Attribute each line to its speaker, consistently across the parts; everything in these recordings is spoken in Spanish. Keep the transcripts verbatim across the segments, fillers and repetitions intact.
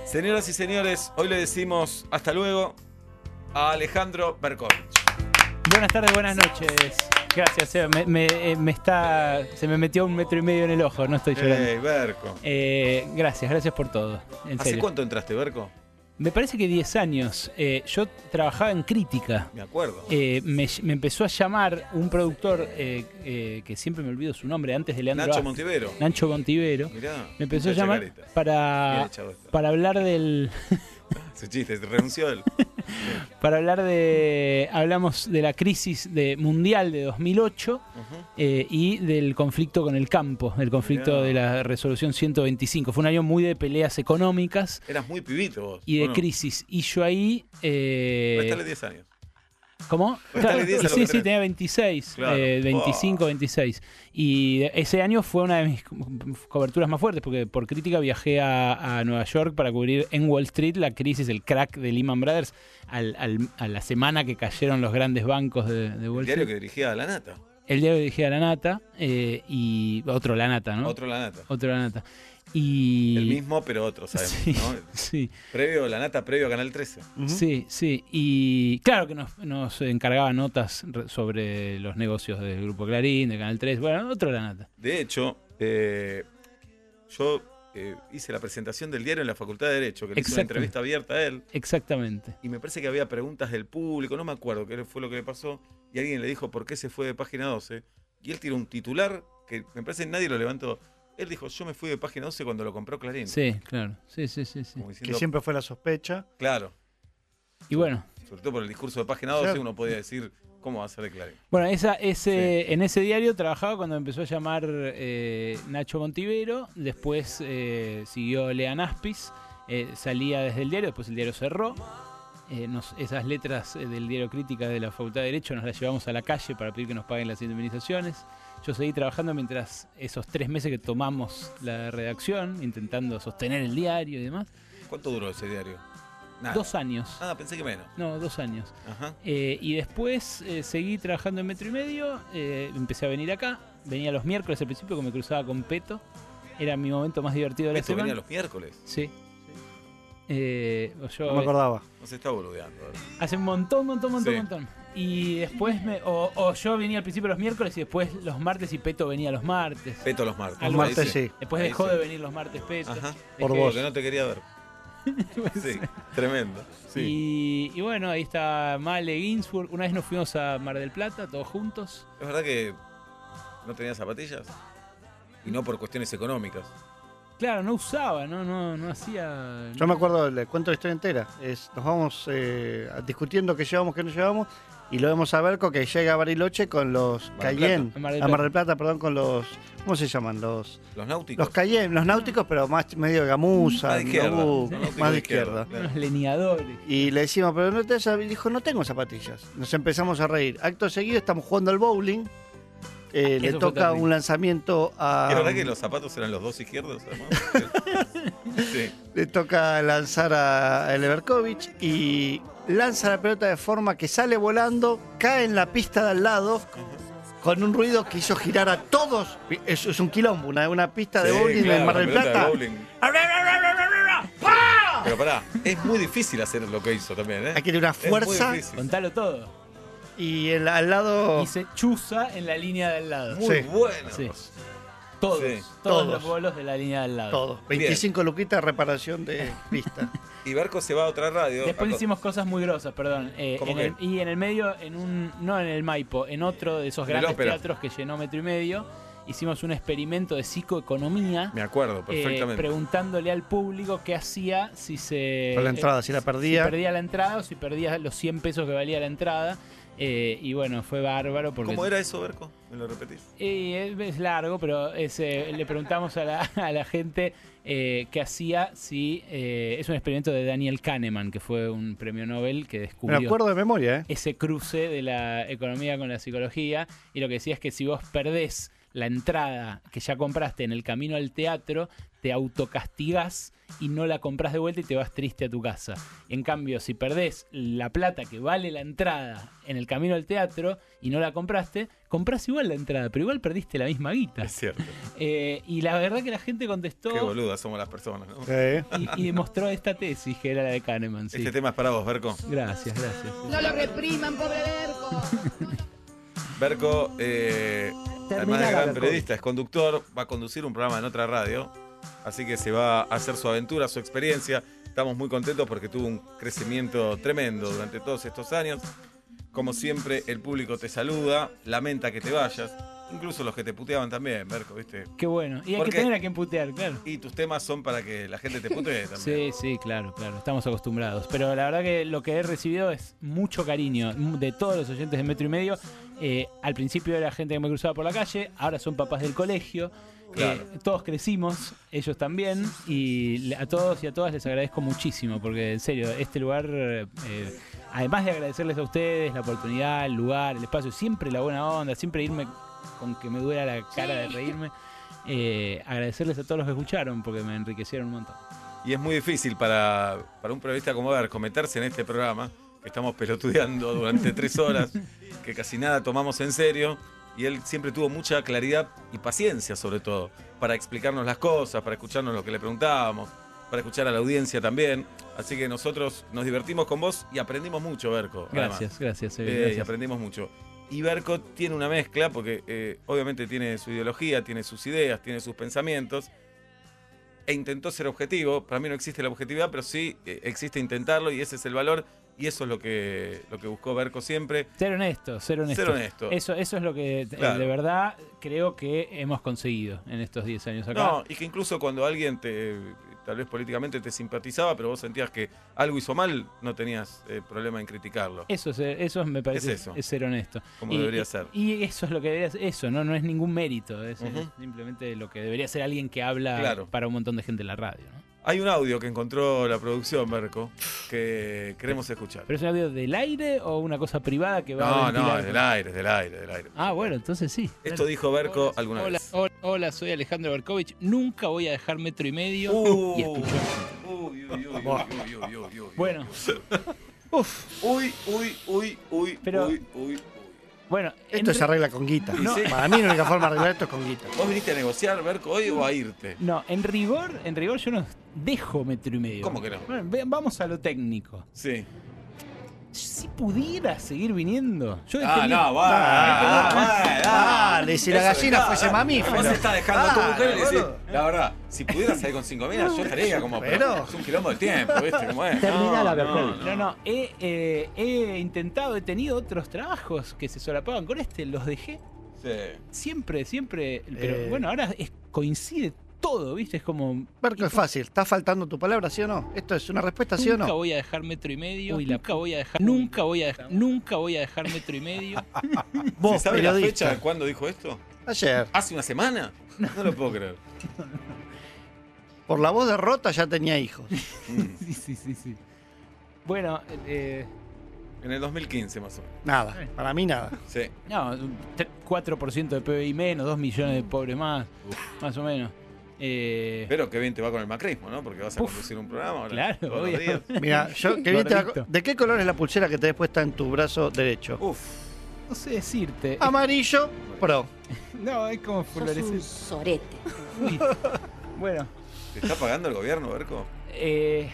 Speaker 1: Señoras y señores, hoy le decimos hasta luego a Alejandro Berkovich.
Speaker 2: Buenas tardes, buenas noches. Gracias, Seba. Me, me, me está, se me metió un metro y medio en el ojo, no estoy llorando.
Speaker 1: Hey, Berko.
Speaker 2: Eh, gracias, gracias por todo. En
Speaker 1: ¿Hace
Speaker 2: serio.
Speaker 1: cuánto entraste, Berko?
Speaker 2: Me parece que diez años. Eh, yo trabajaba en crítica.
Speaker 1: Me acuerdo.
Speaker 2: Eh, me, me empezó a llamar un productor eh, eh, que siempre me olvido su nombre, antes de Leandro
Speaker 1: Nacho
Speaker 2: Vázquez.
Speaker 1: Montivero.
Speaker 2: Nacho Montivero.
Speaker 1: Mirá,
Speaker 2: Me empezó a
Speaker 1: mucha
Speaker 2: llamar
Speaker 1: carita. Bien
Speaker 2: para,
Speaker 1: echado esto.
Speaker 2: para hablar del...
Speaker 1: Su chiste, renunció él.
Speaker 2: Para hablar de... Hablamos de la crisis de, mundial de dos mil ocho
Speaker 1: Uh-huh.
Speaker 2: eh, y del conflicto con el campo, del conflicto
Speaker 1: Mirá.
Speaker 2: de la resolución ciento veinticinco. Fue un año muy de peleas económicas
Speaker 1: Eras muy pibito vos.
Speaker 2: y de
Speaker 1: ¿o no?
Speaker 2: crisis. Y yo ahí... Eh,
Speaker 1: Restale diez años.
Speaker 2: ¿Cómo?
Speaker 1: Restale
Speaker 2: Claro,
Speaker 1: diez a lo
Speaker 2: sí,
Speaker 1: que
Speaker 2: sí,
Speaker 1: tenés.
Speaker 2: tenía veintiséis,
Speaker 1: Claro.
Speaker 2: eh, veinticinco,
Speaker 1: Oh.
Speaker 2: veintiséis. Y ese año fue una de mis co- coberturas más fuertes, porque por crítica viajé a, a Nueva York para cubrir en Wall Street la crisis, el crack de Lehman Brothers, al, al- a la semana que cayeron los grandes bancos de, de Wall
Speaker 1: El diario
Speaker 2: Street.
Speaker 1: que dirigía a La Nata.
Speaker 2: El diario dirigía a La Nata, eh, y otro La Nata, ¿no?
Speaker 1: Otro La Nata.
Speaker 2: Otro La Nata. Y...
Speaker 1: El mismo, pero otro, sabemos,
Speaker 2: Sí,
Speaker 1: ¿no?
Speaker 2: sí.
Speaker 1: Previo, La Nata, previo a Canal trece.
Speaker 3: Ujú.
Speaker 2: Sí, sí. Y claro que nos, nos encargaba notas re- sobre los negocios del Grupo Clarín, de Canal tres. Bueno, otro La Nata.
Speaker 1: De hecho, eh, yo eh, hice la presentación del diario en la Facultad de Derecho, que le hice una
Speaker 2: Exacto.
Speaker 1: entrevista abierta a él,
Speaker 2: Exactamente.
Speaker 1: y me parece que había preguntas del público, no me acuerdo qué fue lo que le pasó, y alguien le dijo por qué se fue de Página doce, y él tiró un titular que me parece que nadie lo levantó. Él dijo, yo me fui de Página doce cuando lo compró Clarín.
Speaker 2: Sí, claro. Sí, sí, sí, sí.
Speaker 1: Como
Speaker 3: Que
Speaker 1: diciendo,
Speaker 3: siempre fue la sospecha.
Speaker 1: claro,
Speaker 2: Y bueno,
Speaker 1: sobre todo por el discurso de Página doce,
Speaker 3: Claro.
Speaker 1: uno podía decir, ¿cómo va a ser de Clarín?
Speaker 2: bueno esa, ese, en ese diario trabajaba cuando empezó a llamar eh, Nacho Montivero. Después eh, siguió Lean Aspis. Eh, salía desde el diario, después el diario cerró. Eh, nos- esas letras eh, del diario Crítica de la Facultad de Derecho nos las llevamos a la calle para pedir que nos paguen las indemnizaciones. Yo seguí trabajando mientras esos tres meses que tomamos la redacción, intentando sostener el diario y demás.
Speaker 1: ¿Cuánto duró ese diario? Nada.
Speaker 2: Dos años.
Speaker 1: Ah, pensé que menos.
Speaker 2: No, dos años.
Speaker 1: Ajá.
Speaker 2: Eh, y después eh, seguí trabajando en Metro y Medio. eh, empecé a venir acá. Venía los miércoles al principio, que me cruzaba con Peto. Era mi momento más divertido de la
Speaker 1: Esto
Speaker 2: semana.
Speaker 1: venía los miércoles.
Speaker 2: Sí. Eh, yo,
Speaker 3: No me acordaba.
Speaker 1: No se está boludeando. ahora.
Speaker 2: Hace un montón, montón, montón,
Speaker 1: Sí.
Speaker 2: montón. Y después me. O, o yo venía al principio los miércoles y después los martes y Peto venía los martes.
Speaker 1: Peto los martes.
Speaker 2: Algo
Speaker 3: Los martes
Speaker 1: Ahí
Speaker 3: sí.
Speaker 2: Después
Speaker 1: Ahí
Speaker 2: dejó
Speaker 1: sí.
Speaker 2: de venir los martes Peto.
Speaker 1: Ajá.
Speaker 3: Por
Speaker 2: Dejé-
Speaker 3: vos.
Speaker 1: Porque no te quería ver. Sí, tremendo. Sí.
Speaker 2: Y, y bueno, ahí está Male Ginsburg. Una vez nos fuimos a Mar del Plata, todos juntos.
Speaker 1: ¿Es verdad que no tenías zapatillas? Y no por cuestiones económicas.
Speaker 2: Claro, no usaba, no, no, no hacía.
Speaker 3: Yo me acuerdo, le cuento la historia entera. Es, nos vamos eh, discutiendo qué llevamos, qué no llevamos, y lo vemos a Berko que llega a Bariloche con los
Speaker 1: Mar del
Speaker 3: Cayenne.
Speaker 2: Plata. Mar del
Speaker 3: A Mar
Speaker 2: Plata.
Speaker 3: del Plata, perdón, con los. ¿Cómo se llaman? Los.
Speaker 1: Los náuticos.
Speaker 3: Los Cayenne, los náuticos, pero más medio de gamuza,
Speaker 1: Más de izquierda.
Speaker 3: no,
Speaker 1: Los náuticos
Speaker 3: más de
Speaker 1: de
Speaker 3: izquierda.
Speaker 1: izquierda. Claro.
Speaker 2: Unos leñadores.
Speaker 3: Y le decimos, pero no te zap-?" Dijo, no tengo zapatillas. Nos empezamos a reír. Acto seguido estamos jugando al bowling. Eh, le
Speaker 2: Eso fue
Speaker 3: toca
Speaker 2: terrible.
Speaker 3: un lanzamiento a.
Speaker 1: ¿Es verdad que los zapatos eran los dos izquierdos? además? Sí.
Speaker 3: Le toca lanzar a Leverkovich y lanza la pelota de forma que sale volando, cae en la pista de al lado con un ruido que hizo girar a todos. Es, es un quilombo, una, una pista de
Speaker 1: Sí,
Speaker 3: bowling
Speaker 1: claro,
Speaker 3: en Mar del
Speaker 1: la pelota de
Speaker 3: Plata.
Speaker 1: bowling. Pero pará, es muy difícil hacer lo que hizo también, ¿eh?
Speaker 3: Hay que tener una
Speaker 1: Es muy
Speaker 3: fuerza
Speaker 1: difícil.
Speaker 2: Contalo todo.
Speaker 3: y el, al lado.
Speaker 2: Y se chuza en la línea de al lado.
Speaker 1: Muy
Speaker 3: Sí.
Speaker 1: bueno.
Speaker 2: Sí. Todos,
Speaker 1: Sí.
Speaker 2: todos,
Speaker 3: Todos.
Speaker 2: los bolos de la línea de al lado.
Speaker 3: Todo. veinticinco luquitas de reparación de pista.
Speaker 1: Y Barco se va a otra radio.
Speaker 2: Después
Speaker 1: a-
Speaker 2: hicimos cosas muy grosas, perdón. Eh,
Speaker 1: ¿Cómo
Speaker 2: en
Speaker 1: qué?
Speaker 2: el- y en el medio, en un no en el Maipo, en otro de esos
Speaker 1: En el
Speaker 2: grandes
Speaker 1: Ópera.
Speaker 2: teatros que llenó Metro y Medio, hicimos un experimento de psicoeconomía.
Speaker 1: Me acuerdo,
Speaker 2: eh,
Speaker 1: perfectamente.
Speaker 2: preguntándole al público qué hacía si se
Speaker 3: Con la entrada, si la perdía.
Speaker 2: si perdía la entrada o si perdía los cien pesos que valía la entrada. Eh, y bueno, fue bárbaro porque
Speaker 1: ¿Cómo era eso, Berco? ¿Me lo repetís?
Speaker 2: Y es, es largo, pero es, eh, le preguntamos a la, a la gente eh, qué hacía si... eh, es un experimento de Daniel Kahneman, que fue un premio Nobel que
Speaker 3: Me
Speaker 2: descubrió
Speaker 3: acuerdo de memoria, ¿eh?
Speaker 2: ese cruce de la economía con la psicología. Y lo que decía es que si vos perdés la entrada que ya compraste en el camino al teatro, te autocastigás y no la compras de vuelta y te vas triste a tu casa. En cambio, si perdés la plata que vale la entrada en el camino al teatro y no la compraste, compras igual la entrada, pero igual perdiste la misma guita.
Speaker 1: Es cierto.
Speaker 2: Eh, y la verdad que la gente contestó...
Speaker 1: Qué boludas somos las personas, ¿no?
Speaker 3: Sí.
Speaker 2: Y, y demostró esta tesis que era la de Kahneman. Sí.
Speaker 1: Este tema es para vos, Berco.
Speaker 2: Gracias, gracias.
Speaker 4: No lo repriman, pobre Berco.
Speaker 1: Berco, eh,
Speaker 2: Terminala,
Speaker 1: además de gran
Speaker 2: Berco.
Speaker 1: periodista, es conductor, va a conducir un programa en otra radio, así que se va a hacer su aventura, su experiencia. Estamos muy contentos porque tuvo un crecimiento tremendo durante todos estos años. Como siempre, el público te saluda, lamenta que te vayas, incluso los que te puteaban también, Berco, ¿viste?
Speaker 2: Qué bueno. Y hay
Speaker 1: Porque-
Speaker 2: que tener a quien putear, claro.
Speaker 1: Y tus temas son para que la gente te putee también.
Speaker 2: Sí, sí, claro, claro. Estamos acostumbrados. Pero la verdad que lo que he recibido es mucho cariño de todos los oyentes de Metro y Medio. Eh, al principio era gente que me cruzaba por la calle, ahora son papás del colegio.
Speaker 1: Claro.
Speaker 2: Eh, todos crecimos, ellos también. Y le- a todos y a todas les agradezco muchísimo. Porque en serio, este lugar, eh, además de agradecerles a ustedes la oportunidad, el lugar, el espacio, siempre la buena onda, siempre irme con que me duela la cara de reírme. Eh, agradecerles a todos los que escucharon porque me enriquecieron un montón.
Speaker 1: Y es muy difícil para, para un periodista como Berco meterse en este programa, que estamos pelotudeando durante tres horas, que casi nada tomamos en serio, y él siempre tuvo mucha claridad y paciencia, sobre todo, para explicarnos las cosas, para escucharnos lo que le preguntábamos, para escuchar a la audiencia también. Así que nosotros nos divertimos con vos y aprendimos mucho, Berco. además.
Speaker 2: Gracias, gracias, eh,
Speaker 1: Eh, y
Speaker 2: gracias.
Speaker 1: aprendimos mucho. Y Berco tiene una mezcla, porque eh, obviamente tiene su ideología, tiene sus ideas, tiene sus pensamientos, e intentó ser objetivo. Para mí no existe la objetividad, pero sí eh, existe intentarlo, y ese es el valor, y eso es lo que, lo que buscó Berco siempre.
Speaker 2: Ser honesto, ser honesto.
Speaker 1: Ser honesto.
Speaker 2: Eso, eso es lo que eh,
Speaker 1: Claro.
Speaker 2: de verdad creo que hemos conseguido en estos diez años acá.
Speaker 1: No, y que incluso cuando alguien te, tal vez políticamente te simpatizaba, pero vos sentías que algo hizo mal, no tenías eh, problema en criticarlo.
Speaker 2: Eso, es, eso me parece
Speaker 1: Es eso.
Speaker 2: es ser honesto.
Speaker 1: Como
Speaker 2: y,
Speaker 1: debería
Speaker 2: y-
Speaker 1: ser.
Speaker 2: Y eso es lo que debería ser. Eso, no, no es ningún mérito. Es,
Speaker 1: Ujú.
Speaker 2: es simplemente lo que debería ser alguien que habla
Speaker 1: Claro.
Speaker 2: para un montón de gente en la radio. ¿no?
Speaker 1: Hay un audio que encontró la producción, Berco, que queremos escuchar.
Speaker 2: ¿Pero es un audio del aire o una cosa privada que va a
Speaker 1: No,
Speaker 2: ventilar?
Speaker 1: no, es del aire, es del aire, del aire.
Speaker 2: Ah, bueno, entonces sí.
Speaker 1: Esto dijo Berco
Speaker 2: Hola,
Speaker 1: alguna
Speaker 2: hola,
Speaker 1: vez.
Speaker 2: Hola, hola, soy Alejandro Berkovich. Nunca voy a dejar Metro y Medio.
Speaker 1: Uh.
Speaker 2: Y escuchó.
Speaker 1: Uy, uy, uy, uy, uy, uy, uy, uy.
Speaker 2: Bueno,
Speaker 1: Uy, uy, uy, uy,
Speaker 2: Pero-
Speaker 1: uy, uy, uy.
Speaker 2: bueno.
Speaker 3: Esto
Speaker 2: en-
Speaker 3: se arregla con guita.
Speaker 1: No. Sí.
Speaker 3: Para mí la única forma de arreglar esto es con guita.
Speaker 1: ¿Vos viniste a negociar, Berco, hoy o a irte?
Speaker 2: No, en rigor, en rigor yo no dejo Metro y Medio.
Speaker 1: ¿Cómo que no?
Speaker 2: Bueno, ve- vamos a lo técnico.
Speaker 1: Sí.
Speaker 2: Si pudiera seguir viniendo, yo
Speaker 1: Ah,
Speaker 2: tenía-
Speaker 1: no, va.
Speaker 3: Ah, Dale, si la
Speaker 1: Eso
Speaker 3: gallina
Speaker 1: está,
Speaker 3: fuese
Speaker 1: dale.
Speaker 3: mamífero.
Speaker 1: Vos estás dejando a tu
Speaker 3: Ah,
Speaker 1: mujer y le decís,
Speaker 3: boludo.
Speaker 1: la verdad, si pudieras salir con cinco minas, yo estaría como, pero,
Speaker 3: Pero-
Speaker 1: es un quilombo de tiempo, ¿viste cómo es?
Speaker 2: Termina la
Speaker 1: no,
Speaker 2: no, no, he, eh, he intentado, he tenido otros trabajos que se solapaban con este, los dejé
Speaker 1: Sí.
Speaker 2: siempre, siempre, pero
Speaker 3: Eh.
Speaker 2: bueno, ahora es, coincide todo, ¿viste? Es como...
Speaker 3: Berco, es fácil. ¿Está faltando tu palabra, sí o no? ¿Esto es una respuesta, sí o
Speaker 2: Nunca
Speaker 3: no?
Speaker 2: voy a dejar Metro y Medio, nunca voy a dejar, nunca voy a dejar, nunca voy a dejar Metro y Medio.
Speaker 3: Vos,
Speaker 1: ¿Se sabe la
Speaker 3: periodista.
Speaker 1: fecha de cuándo dijo esto?
Speaker 3: Ayer.
Speaker 1: ¿Hace una semana? No lo puedo creer.
Speaker 3: Por la voz de Rota ya tenía hijos.
Speaker 1: Mm.
Speaker 2: Sí, sí, sí, sí. Bueno, eh,
Speaker 1: En el dos mil quince más o menos.
Speaker 3: Nada. Para mí nada.
Speaker 1: Sí.
Speaker 2: no, tre- cuatro por ciento de P B I menos, dos millones de pobres más, más o menos. Eh,
Speaker 1: Pero qué bien te va con el macrismo, ¿no? Porque vas a
Speaker 2: Uf,
Speaker 1: conducir un programa ahora.
Speaker 2: claro,
Speaker 1: todos los
Speaker 2: obvio.
Speaker 1: días.
Speaker 3: Mira, yo que bien te la-
Speaker 2: Gordito.
Speaker 3: ¿de qué color es la pulsera que tenés puesta en tu brazo derecho?
Speaker 1: Uf.
Speaker 2: no sé decirte.
Speaker 3: Amarillo, pro.
Speaker 2: No, es como
Speaker 4: Sos un
Speaker 2: fluorescente.
Speaker 4: sorete.
Speaker 2: Uy. Bueno,
Speaker 1: ¿Te está pagando el gobierno, Berco?
Speaker 2: eh...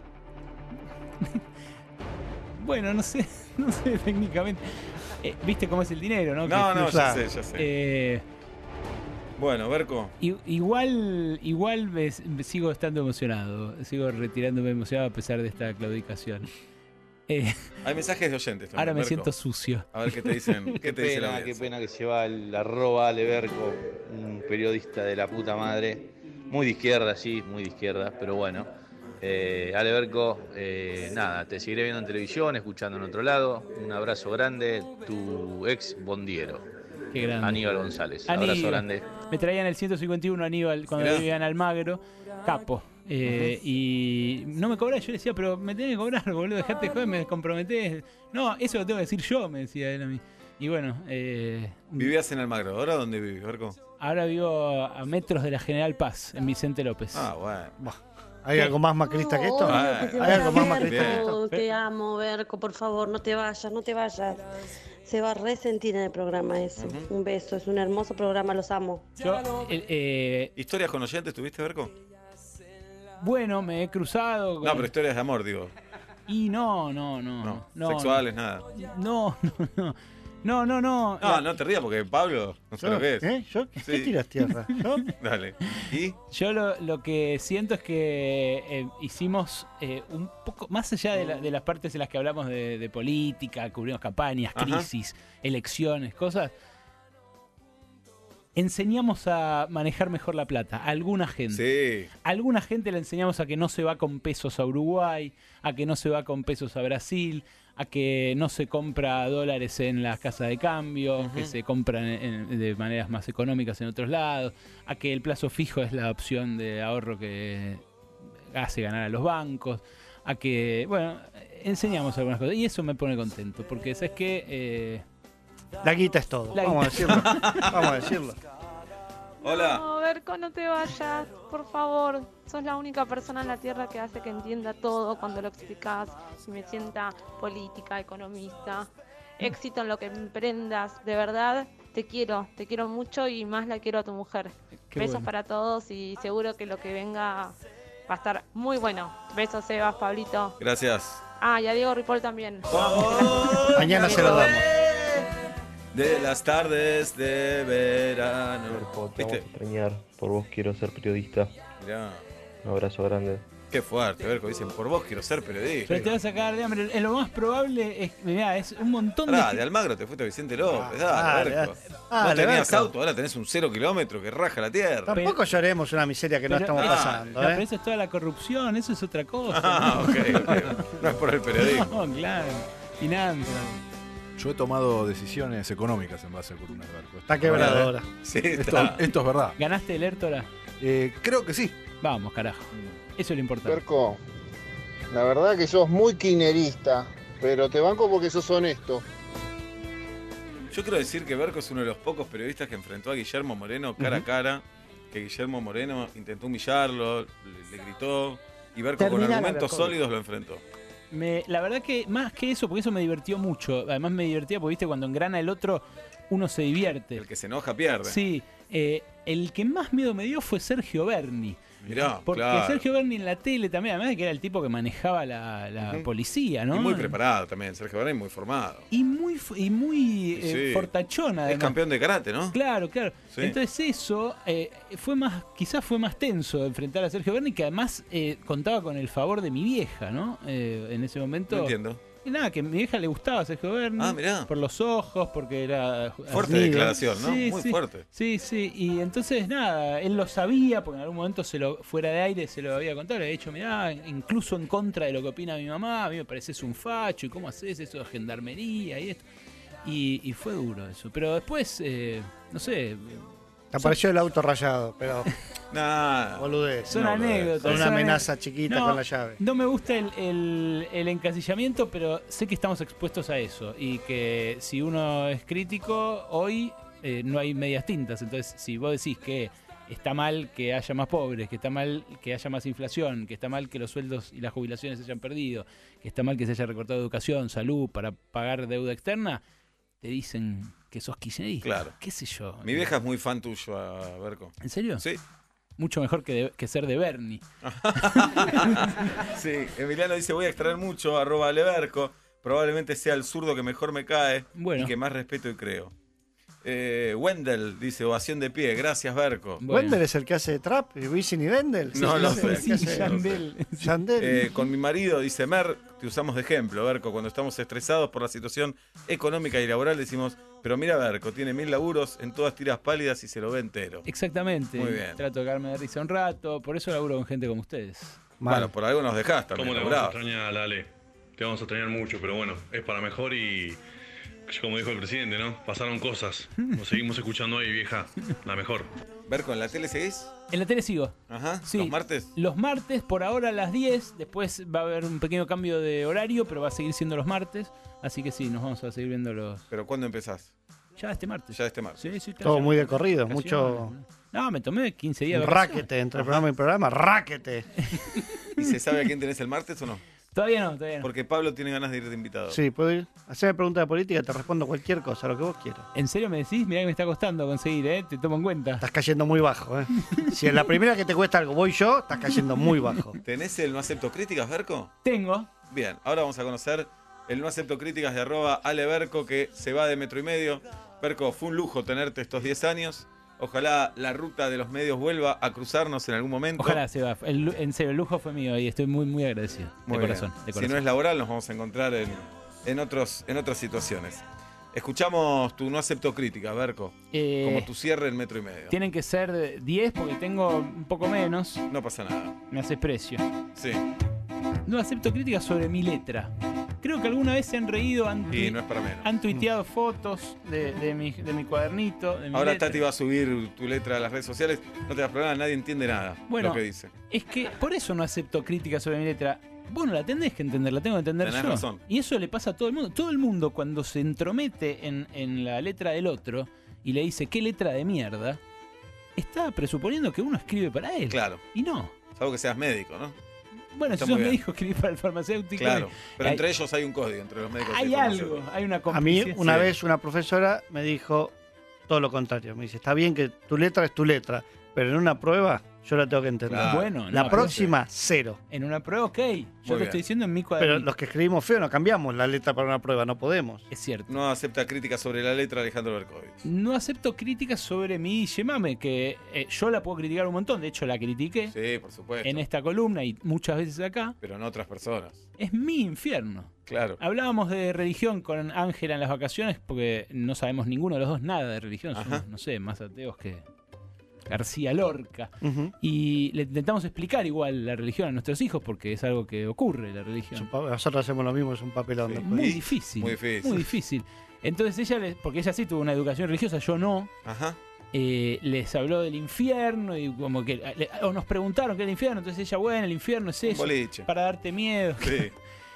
Speaker 2: bueno, no sé, no sé técnicamente. Eh, ¿Viste cómo es el dinero, no?
Speaker 1: No,
Speaker 2: Que
Speaker 1: no,
Speaker 2: fluye.
Speaker 1: ya
Speaker 3: claro.
Speaker 1: sé, ya sé.
Speaker 2: Eh,
Speaker 1: Bueno, Berco.
Speaker 2: i- igual, igual me, me sigo estando emocionado, sigo retirándome emocionado a pesar de esta claudicación. Eh,
Speaker 1: Hay mensajes de oyentes también,
Speaker 2: ahora me
Speaker 1: Berco.
Speaker 2: siento sucio.
Speaker 1: A ver qué te dicen. ¿Qué,
Speaker 5: Qué
Speaker 1: te dice la
Speaker 5: pena, qué
Speaker 1: audiencia?
Speaker 5: pena que se va el arroba Aleberco, un periodista de la puta madre. Muy de izquierda, sí, muy de izquierda, pero bueno. Eh, Aleberco, eh, nada, te seguiré viendo en televisión, escuchando en otro lado. Un abrazo grande, tu ex bondiero,
Speaker 2: Qué grande.
Speaker 5: Aníbal González.
Speaker 2: Aníbal.
Speaker 5: Abrazo grande.
Speaker 2: Me traían el ciento cincuenta y uno Aníbal cuando
Speaker 1: Mirá.
Speaker 2: vivían Almagro, capo. Eh, Y no me cobraba, yo le decía, pero me tenés que cobrar, boludo, dejate de joder, me comprometés. No, eso lo tengo que decir yo, me decía él a mí. Y bueno, eh,
Speaker 1: Vivías en Almagro. ¿Ahora dónde vivís, Berco?
Speaker 2: ahora vivo a, a metros de la General Paz, en Vicente López.
Speaker 1: Ah, bueno.
Speaker 3: Buah, ¿Hay algo más macrista que esto?
Speaker 6: Obvio
Speaker 1: Ah,
Speaker 6: que se
Speaker 3: ¿Hay
Speaker 6: va
Speaker 3: algo más
Speaker 6: a
Speaker 3: macrista que
Speaker 6: Berco,
Speaker 3: esto?
Speaker 6: te amo, Berco, por favor, no te vayas, no te vayas. Se va a resentir en el programa eso. Un beso, es un hermoso programa, los amo.
Speaker 2: Yo, eh, eh,
Speaker 1: ¿Historias con oyentes tuviste, Berco?
Speaker 2: bueno, me he cruzado. Con...
Speaker 1: No, pero historias de amor, digo.
Speaker 2: Y no, no, no.
Speaker 1: No,
Speaker 2: no
Speaker 1: sexuales, nada.
Speaker 2: No, no, no. No, no, no.
Speaker 1: No, no te rías porque Pablo no sé
Speaker 3: ¿Yo?
Speaker 1: lo que es.
Speaker 3: ¿Eh? ¿Yo? ¿Qué
Speaker 1: Sí.
Speaker 3: tiras tierra? ¿Yo?
Speaker 1: Dale. ¿Y?
Speaker 2: Yo lo, lo que siento es que eh, hicimos eh, un poco, más allá de, la- de las partes en las que hablamos de, de política, cubrimos campañas,
Speaker 1: Ajá.
Speaker 2: crisis, elecciones, cosas, enseñamos a manejar mejor la plata a alguna gente.
Speaker 1: Sí.
Speaker 2: A alguna gente le enseñamos a que no se va con pesos a Uruguay, a que no se va con pesos a Brasil, a que no se compra dólares en las casas de cambio, que se compran en- en- de maneras más económicas en otros lados, a que el plazo fijo es la opción de ahorro que hace ganar a los bancos, a que, bueno, enseñamos algunas cosas y eso me pone contento, porque sabes que
Speaker 3: La guita es todo.
Speaker 2: La
Speaker 3: Vamos a
Speaker 2: guita.
Speaker 3: decirlo. Vamos a decirlo.
Speaker 1: Hola.
Speaker 7: No, Berco, no te vayas, por favor. Sos la única persona en la Tierra que hace que entienda todo cuando lo explicás y me sienta política, economista. Éxito en lo que emprendas, de verdad. Te quiero, te quiero mucho y más la quiero a tu mujer.
Speaker 2: Qué
Speaker 7: Besos
Speaker 2: bueno.
Speaker 7: para todos y seguro que lo que venga va a estar muy bueno. Besos, Sebas, Pablito.
Speaker 1: Gracias.
Speaker 7: Ah, y a Diego Ripoll también.
Speaker 3: Mañana se lo damos.
Speaker 1: De las tardes de verano.
Speaker 5: Berco, te
Speaker 1: ¿Viste?
Speaker 5: vamos a extrañar. Por vos quiero ser periodista.
Speaker 1: Mirá.
Speaker 5: Un abrazo grande.
Speaker 1: Qué fuerte, Berco. Dicen, por vos quiero ser periodista.
Speaker 2: pero te vas a sacar de hambre. Eh, Lo más probable es, mirá, es un montón de...
Speaker 1: Pará, de Almagro te fuiste a Vicente López. Dale,
Speaker 3: dale,
Speaker 1: Berco.
Speaker 3: dale.
Speaker 1: Vos tenías
Speaker 3: Berco.
Speaker 1: auto, ahora tenés un cero kilómetro que raja la tierra.
Speaker 3: Tampoco lloremos una miseria que no
Speaker 2: Pero-
Speaker 3: estamos
Speaker 2: ah,
Speaker 3: pasando.
Speaker 2: no,
Speaker 3: ¿eh?
Speaker 2: pero eso es toda la corrupción, eso es otra cosa.
Speaker 1: Ah, ok, ok. No es por el periodismo.
Speaker 2: No, claro. Finanzas.
Speaker 8: Yo he tomado decisiones económicas en base a columna de Berco.
Speaker 3: Está quebrado ahora.
Speaker 1: Sí,
Speaker 8: Esto,
Speaker 1: está.
Speaker 8: esto es verdad.
Speaker 2: ¿Ganaste el Hértora?
Speaker 8: Eh, creo que sí.
Speaker 2: Vamos, carajo. Eso es lo importante.
Speaker 9: Berco, la verdad que sos muy kirchnerista, pero te banco porque sos honesto.
Speaker 1: Yo quiero decir que Berco es uno de los pocos periodistas que enfrentó a Guillermo Moreno cara a cara, que Guillermo Moreno intentó humillarlo, le, le gritó, y Berco con
Speaker 2: Terminala,
Speaker 1: argumentos
Speaker 2: Berco.
Speaker 1: sólidos lo enfrentó.
Speaker 2: Me, la verdad que más que eso, porque eso me divirtió mucho. Además me divertía porque, viste, cuando engrana el otro, uno se divierte.
Speaker 1: El que se enoja pierde.
Speaker 2: Sí. eh, el que más miedo me dio fue Sergio Berni.
Speaker 1: Mirá,
Speaker 2: Porque
Speaker 1: claro.
Speaker 2: Sergio Berni en la tele también, además de que era el tipo que manejaba la, la
Speaker 1: Ujú.
Speaker 2: policía, ¿no?
Speaker 1: Y muy preparado también, Sergio Berni muy formado.
Speaker 2: Y muy, fu- y muy eh,
Speaker 1: Sí.
Speaker 2: fortachón,
Speaker 1: Es
Speaker 2: además.
Speaker 1: campeón de karate, ¿no?
Speaker 2: Claro, claro.
Speaker 1: Sí.
Speaker 2: Entonces eso eh, fue más, quizás fue más tenso enfrentar a Sergio Berni, que además eh, contaba con el favor de mi vieja, ¿no? Eh, en ese momento.
Speaker 1: No entiendo.
Speaker 2: Y nada, que a mi vieja le gustaba Sergio Berni.
Speaker 1: Ah, mirá.
Speaker 2: Por los ojos, porque era...
Speaker 1: Fuerte
Speaker 2: amigo.
Speaker 1: declaración, ¿no?
Speaker 2: Sí,
Speaker 1: Muy
Speaker 2: sí.
Speaker 1: fuerte.
Speaker 2: Sí, sí. Y entonces, nada, él lo sabía, porque en algún momento se lo fuera de aire se lo había contado. Le había dicho, mirá, incluso en contra de lo que opina mi mamá, a mí me pareces un facho, y cómo haces eso de gendarmería y esto. Y, y fue duro eso. Pero después, eh, no sé...
Speaker 3: Te apareció el auto rayado, pero
Speaker 1: Nah.
Speaker 3: boludez.
Speaker 2: Son
Speaker 1: No,
Speaker 2: anécdotas.
Speaker 3: Con una
Speaker 2: son
Speaker 3: amenaza
Speaker 2: anécdotas.
Speaker 3: chiquita
Speaker 2: No,
Speaker 3: con la llave.
Speaker 2: No me gusta el, el- el encasillamiento, pero sé que estamos expuestos a eso. Y que si uno es crítico, hoy eh, no hay medias tintas. Entonces, si vos decís que está mal que haya más pobres, que está mal que haya más inflación, que está mal que los sueldos y las jubilaciones se hayan perdido, que está mal que se haya recortado educación, salud para pagar deuda externa, te dicen que sos kirchnerista.
Speaker 1: Claro.
Speaker 2: ¿Qué sé yo?
Speaker 1: Mi vieja es muy fan tuyo, a Berco.
Speaker 2: ¿En serio?
Speaker 1: Sí.
Speaker 2: Mucho mejor que, de- que ser de Bernie.
Speaker 1: Sí, Emiliano dice, voy a extraer mucho, arroba Leberco. Probablemente sea el zurdo que mejor me cae
Speaker 2: Bueno.
Speaker 1: y que más respeto y creo. Eh, Wendell dice, ovación de pie, gracias Berco.
Speaker 2: Bueno.
Speaker 3: ¿Wendell es el que hace trap? ¿Y Wisin y Wendell?
Speaker 1: No lo
Speaker 3: Sí,
Speaker 1: sé.
Speaker 3: el que
Speaker 2: Sí,
Speaker 3: hace-
Speaker 2: Yandel.
Speaker 3: Yandel.
Speaker 1: Eh, con mi marido, dice Mer, te usamos de ejemplo, Berco, cuando estamos estresados por la situación económica y laboral decimos, pero mira Berco, tiene mil laburos, en todas tiras pálidas y se lo ve entero.
Speaker 2: Exactamente.
Speaker 1: Muy bien.
Speaker 2: Trato de darme de risa un rato. Por eso laburo con gente como ustedes.
Speaker 3: Mal.
Speaker 1: Bueno, por algo nos dejás también,
Speaker 10: ¿Cómo le vamos a
Speaker 1: laburabas.
Speaker 10: extrañar, Lale? Te vamos a extrañar mucho, pero bueno, es para mejor y, como dijo el presidente, ¿no? Pasaron cosas. Nos seguimos escuchando hoy, vieja. La mejor.
Speaker 1: Berco, ¿en la tele seguís?
Speaker 2: En la tele sigo.
Speaker 1: Ajá,
Speaker 2: Sí.
Speaker 1: los martes.
Speaker 2: Los martes, por ahora a las diez. Después va a haber un pequeño cambio de horario, pero va a seguir siendo los martes. Así que sí, nos vamos a seguir viendo los.
Speaker 1: ¿Pero cuándo empezás?
Speaker 2: Ya este martes.
Speaker 1: Ya este martes.
Speaker 2: Sí, sí,
Speaker 3: Todo
Speaker 2: ya-
Speaker 3: muy de corrido,
Speaker 2: vacaciones.
Speaker 3: mucho
Speaker 2: No, me tomé quince días de
Speaker 3: un
Speaker 2: vacaciones.
Speaker 3: raquete entre programa y programa, raquete.
Speaker 1: ¿Y se sabe a quién tenés el martes o no?
Speaker 2: Todavía no, todavía no.
Speaker 1: Porque Pablo tiene ganas de ir de invitado.
Speaker 3: Sí, puedo ir. Haceme preguntas de política, te respondo cualquier cosa, lo que vos quieras.
Speaker 2: ¿En serio me decís? Mirá que me está costando conseguir, ¿eh? Te tomo en cuenta.
Speaker 3: Estás cayendo muy bajo, ¿eh? Si en la primera que te cuesta algo voy yo, estás cayendo muy bajo.
Speaker 1: ¿Tenés el No Acepto Críticas, Berco?
Speaker 2: Tengo.
Speaker 1: Bien, ahora vamos a conocer el No Acepto Críticas de arroba Ale Berco, que se va de metro y medio. Berco, fue un lujo tenerte estos diez años. Ojalá la ruta de los medios vuelva a cruzarnos en algún momento.
Speaker 2: Ojalá se va. El, en serio, el lujo fue mío y estoy muy, muy agradecido.
Speaker 1: Muy
Speaker 2: de
Speaker 1: bien.
Speaker 2: corazón, de
Speaker 1: Si
Speaker 2: corazón.
Speaker 1: no es laboral, nos vamos a encontrar en, en, otros, en otras situaciones. Escuchamos tu No Acepto Críticas, Berco.
Speaker 2: Eh,
Speaker 1: Como tu cierre en metro y medio.
Speaker 2: Tienen que ser diez porque tengo un poco menos.
Speaker 1: No pasa nada.
Speaker 2: Me haces precio.
Speaker 1: Sí.
Speaker 2: No acepto críticas sobre mi letra. Creo que alguna vez se han reído, han,
Speaker 1: Y no es para menos.
Speaker 2: han tuiteado fotos de, de, mi, de mi cuadernito. De mi
Speaker 1: Ahora
Speaker 2: letra.
Speaker 1: Tati va a subir tu letra a las redes sociales. No te das problema, nadie entiende nada
Speaker 2: Bueno,
Speaker 1: lo que dice.
Speaker 2: Es que por eso no acepto críticas sobre mi letra. Vos no la tenés que entender, la tengo que entender
Speaker 1: Tenés
Speaker 2: yo.
Speaker 1: razón.
Speaker 2: Y eso le pasa a todo el mundo. Todo el mundo cuando se entromete en, en la letra del otro y le dice qué letra de mierda, está presuponiendo que uno escribe para él.
Speaker 1: Claro.
Speaker 2: Y no.
Speaker 1: Salvo que seas médico, ¿no?
Speaker 2: Bueno,
Speaker 1: Está
Speaker 2: si sos
Speaker 1: muy bien.
Speaker 2: médico, escribí para el farmacéutico.
Speaker 1: Claro. Pero
Speaker 2: hay,
Speaker 1: entre ellos hay un código, entre los médicos. y
Speaker 2: hay
Speaker 1: el
Speaker 2: algo,
Speaker 1: farmacéutico.
Speaker 2: hay una
Speaker 3: A mí
Speaker 2: complicidad.
Speaker 3: una
Speaker 1: Sí.
Speaker 3: vez una profesora me dijo todo lo contrario. Me dice, está bien que tu letra es tu letra, pero en una prueba yo la tengo que entender.
Speaker 1: Claro.
Speaker 2: Bueno,
Speaker 3: La
Speaker 2: no,
Speaker 3: próxima, cero.
Speaker 2: En una prueba, ok. Yo
Speaker 1: bien.
Speaker 2: te estoy diciendo en mi
Speaker 3: Pero
Speaker 2: cuadernito.
Speaker 3: los que escribimos feo no cambiamos la letra para una prueba, no podemos.
Speaker 2: Es cierto.
Speaker 1: No acepta críticas sobre la letra Alejandro Berkovich.
Speaker 2: No acepto críticas sobre mi Yemame, que eh, yo la puedo criticar un montón. De hecho, la critiqué
Speaker 1: Sí, por supuesto.
Speaker 2: en esta columna y muchas veces acá.
Speaker 1: Pero no otras personas.
Speaker 2: Es mi infierno.
Speaker 1: Claro.
Speaker 2: Hablábamos de religión con Ángela en las vacaciones porque no sabemos ninguno de los dos nada de religión.
Speaker 1: Ajá.
Speaker 2: Somos, no sé, más ateos que García Lorca.
Speaker 3: Ujú.
Speaker 2: Y le intentamos explicar igual la religión a nuestros hijos porque es algo que ocurre, la
Speaker 3: Es
Speaker 2: religión.
Speaker 3: un pa- Nosotros hacemos lo mismo, es un papelón.
Speaker 1: Sí.
Speaker 3: después.
Speaker 2: Muy
Speaker 1: Y-
Speaker 2: difícil.
Speaker 1: muy difícil.
Speaker 2: Muy difícil. Entonces ella, le- porque ella sí tuvo una educación religiosa, yo no.
Speaker 1: Ajá.
Speaker 2: eh, les habló del infierno y como que le- o nos preguntaron qué era el infierno, entonces ella, bueno, el infierno es
Speaker 1: Un
Speaker 2: eso,
Speaker 1: boliche.
Speaker 2: para darte miedo.
Speaker 1: Sí.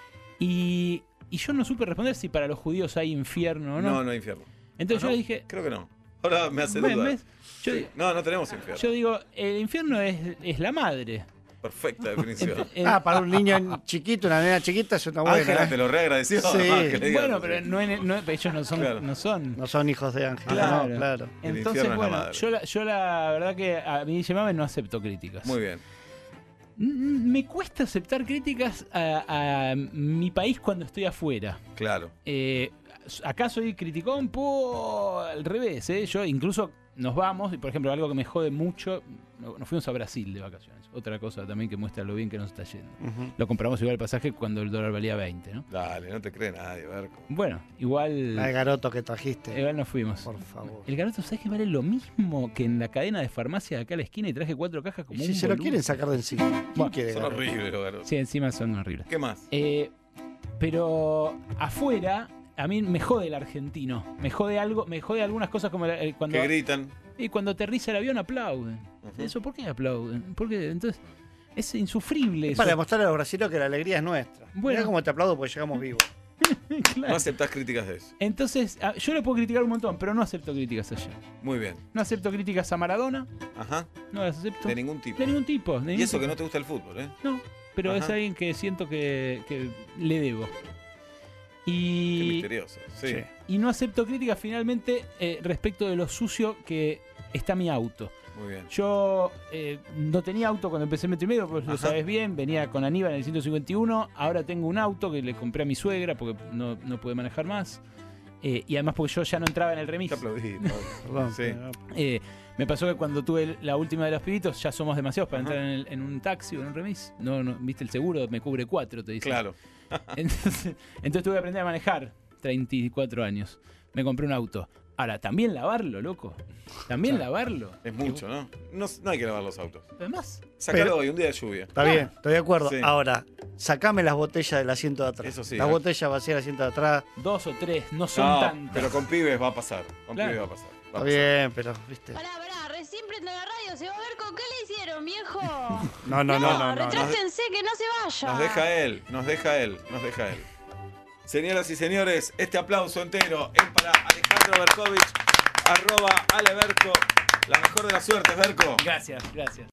Speaker 2: Y, y yo no supe responder si para los judíos hay infierno o no.
Speaker 1: No, no hay infierno.
Speaker 2: Entonces
Speaker 1: ¿Ah,
Speaker 2: yo
Speaker 1: no?
Speaker 2: dije,
Speaker 1: Creo que no. Ahora me hace
Speaker 2: ¿ves?
Speaker 1: dudar.
Speaker 2: ¿ves? Yo,
Speaker 1: Sí. No, no tenemos infierno.
Speaker 2: yo digo, el infierno es, es la madre.
Speaker 1: Perfecta definición.
Speaker 2: El-
Speaker 3: Ah, para un niño chiquito, una nena chiquita es una buena.
Speaker 1: Ángela
Speaker 3: ¿eh?
Speaker 1: te lo reagradeció.
Speaker 3: Sí.
Speaker 1: además, que le digas,
Speaker 2: bueno,
Speaker 1: sí.
Speaker 2: pero no, en- no- ellos no son,
Speaker 1: Claro.
Speaker 2: no son.
Speaker 3: No son hijos de Ángel.
Speaker 2: Claro.
Speaker 3: No, claro.
Speaker 1: El
Speaker 2: Entonces,
Speaker 1: infierno es la
Speaker 2: bueno,
Speaker 1: madre.
Speaker 2: yo la, yo la verdad que a mí Yemame no acepto críticas.
Speaker 1: Muy bien.
Speaker 2: Mm, Me cuesta aceptar críticas a, a mi país cuando estoy afuera.
Speaker 1: Claro.
Speaker 2: Eh, acá soy criticón, po, al revés. ¿eh? Yo incluso nos vamos, y por ejemplo, algo que me jode mucho, no- nos fuimos a Brasil de vacaciones. Otra cosa también que muestra lo bien que nos está yendo.
Speaker 3: Ujú.
Speaker 2: Lo compramos igual el pasaje cuando el dólar valía veinte, ¿no?
Speaker 1: Dale, no te cree nadie, Berco.
Speaker 2: Bueno, igual,
Speaker 3: La de garoto que trajiste.
Speaker 2: igual nos fuimos.
Speaker 3: Por favor.
Speaker 2: El garoto, ¿sabes que vale lo mismo que en la cadena de farmacia de acá a la esquina y traje cuatro cajas como
Speaker 3: Y
Speaker 2: un
Speaker 3: si se lo
Speaker 2: boludo?
Speaker 3: quieren sacar de encima. ¿Quién
Speaker 2: Bueno,
Speaker 3: quiere
Speaker 1: Son
Speaker 3: garoto?
Speaker 1: horribles los garotos.
Speaker 2: Sí, encima son horribles.
Speaker 1: ¿Qué más?
Speaker 2: Eh, pero afuera, a mí me jode el argentino. Me jode algo, me jode algunas cosas como el- el- cuando,
Speaker 1: Que gritan.
Speaker 2: y cuando aterriza el avión aplauden.
Speaker 1: Ujú.
Speaker 2: ¿Eso por qué aplauden? Porque entonces es insufrible
Speaker 3: Es
Speaker 2: eso.
Speaker 3: para demostrarle a los brasileños que la alegría es nuestra.
Speaker 2: Bueno.
Speaker 3: Mirá cómo te aplaudo porque llegamos vivos.
Speaker 2: Claro.
Speaker 1: No aceptás críticas de eso.
Speaker 2: Entonces, a- yo le puedo criticar un montón, pero no acepto críticas allá.
Speaker 1: Muy bien.
Speaker 2: No acepto críticas a Maradona,
Speaker 1: Ajá.
Speaker 2: no las acepto.
Speaker 1: De ningún tipo.
Speaker 2: De ningún tipo. de
Speaker 1: Y
Speaker 2: ningún
Speaker 1: eso que
Speaker 2: tipo.
Speaker 1: no te gusta el fútbol, ¿eh?
Speaker 2: No, pero es
Speaker 1: Ajá.
Speaker 2: alguien que siento que, que le debo.
Speaker 1: Qué
Speaker 2: Y,
Speaker 1: misterioso. Sí.
Speaker 3: Sí.
Speaker 2: y no acepto críticas finalmente eh, respecto de lo sucio que está mi auto.
Speaker 1: Muy bien.
Speaker 2: Yo eh, no tenía auto cuando empecé Metro y Medio, pues lo
Speaker 1: Ajá.
Speaker 2: sabes bien, venía con Aníbal en el ciento cincuenta y uno, ahora tengo un auto que le compré a mi suegra porque no, no puede manejar más. Eh, y además porque yo ya no entraba en el remis.
Speaker 1: Te aplaudí. Pablo.
Speaker 3: Perdón.
Speaker 1: Sí.
Speaker 3: pero-
Speaker 2: Eh, me pasó que cuando tuve la última de los pibitos ya somos demasiados para
Speaker 1: Ajá.
Speaker 2: entrar en, el- en un taxi o en un remis. No, no, viste, el seguro me cubre cuatro, te dice.
Speaker 1: Claro.
Speaker 2: Entonces, entonces tuve que aprender a manejar. treinta y cuatro años. Me compré un auto. Ahora, también lavarlo, loco. También lavarlo.
Speaker 1: Es mucho, ¿no? ¿no? No hay que lavar los autos.
Speaker 2: Además,
Speaker 1: Sácalo
Speaker 3: Pero-
Speaker 1: hoy, un día de lluvia.
Speaker 3: Está bien, estoy de acuerdo.
Speaker 1: Sí.
Speaker 3: Ahora, sacame las botellas del asiento de atrás.
Speaker 1: Eso sí,
Speaker 3: Las
Speaker 1: ¿eh?
Speaker 3: botellas vacías del asiento de atrás.
Speaker 2: dos o tres, no son
Speaker 1: No,
Speaker 2: tantas.
Speaker 1: pero con pibes va a pasar. Con
Speaker 2: Claro.
Speaker 1: pibes va a pasar. Va a
Speaker 3: Está
Speaker 1: pasar.
Speaker 3: bien, pero, viste.
Speaker 4: Pará, pará, recién prende la radio, se va a ver con qué le hicieron, viejo.
Speaker 3: No, no, no, no, no. no.
Speaker 4: retráctense, que no se vaya.
Speaker 1: Nos deja él, nos deja él, nos deja él. Señoras y señores, este aplauso entero es para Alejandro Berkovich, arroba Aleberco. La mejor de las suertes, Berco.
Speaker 2: Gracias, gracias.